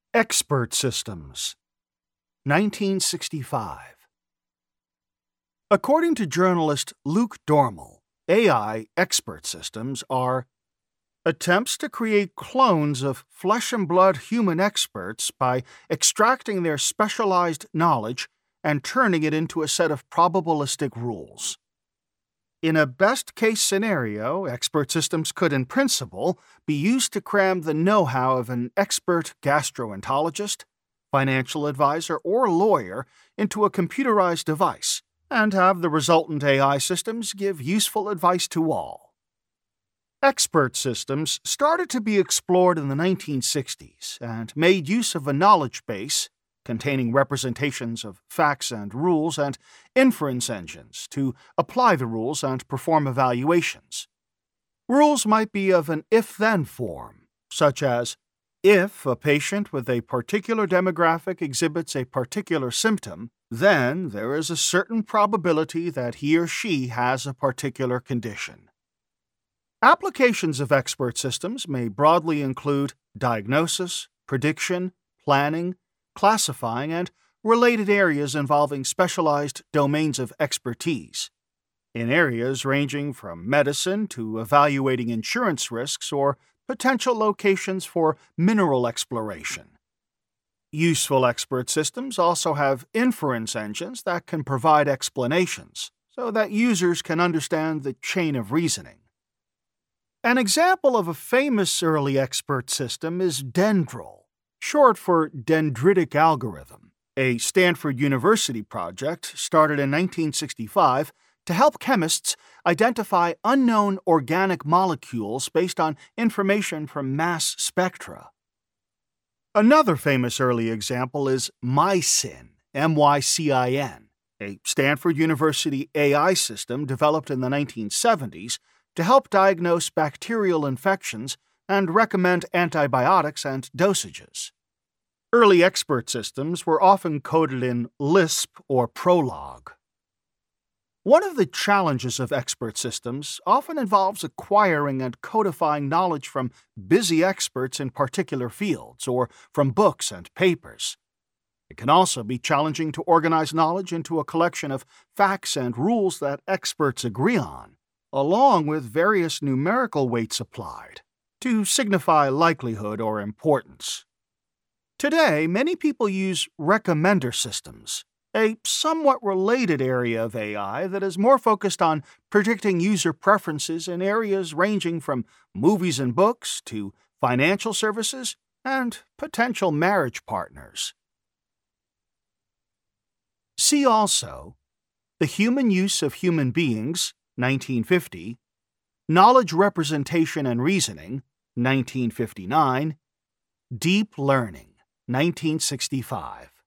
Expert Systems, 1965. According to journalist Luke Dormel, AI expert systems are attempts to create clones of flesh-and-blood human experts by extracting their specialized knowledge and turning it into a set of probabilistic rules. In a best-case scenario, expert systems could, in principle, be used to cram the know-how of an expert gastroenterologist, financial advisor, or lawyer into a computerized device, and have the resultant AI systems give useful advice to all. Expert systems started to be explored in the 1960s and made use of a knowledge base containing representations of facts and rules and inference engines to apply the rules and perform evaluations. Rules might be of an if-then form, such as, if a patient with a particular demographic exhibits a particular symptom, then there is a certain probability that he or she has a particular condition. Applications of expert systems may broadly include diagnosis, prediction, planning, classifying, and related areas involving specialized domains of expertise, in areas ranging from medicine to evaluating insurance risks or potential locations for mineral exploration. Useful expert systems also have inference engines that can provide explanations so that users can understand the chain of reasoning. An example of a famous early expert system is Dendrol, short for dendritic algorithm, a Stanford University project started in 1965 to help chemists identify unknown organic molecules based on information from mass spectra. Another famous early example is MyCin, MyCin, a Stanford University AI system developed in the 1970s to help diagnose bacterial infections and recommend antibiotics and dosages. Early expert systems were often coded in Lisp or Prolog. One of the challenges of expert systems often involves acquiring and codifying knowledge from busy experts in particular fields or from books and papers. It can also be challenging to organize knowledge into a collection of facts and rules that experts agree on, along with various numerical weights applied to signify likelihood or importance. Today, many people use recommender systems, a somewhat related area of AI that is more focused on predicting user preferences in areas ranging from movies and books to financial services and potential marriage partners. See also The Human Use of Human Beings, 1950, Knowledge Representation and Reasoning, 1959, Deep Learning, 1965.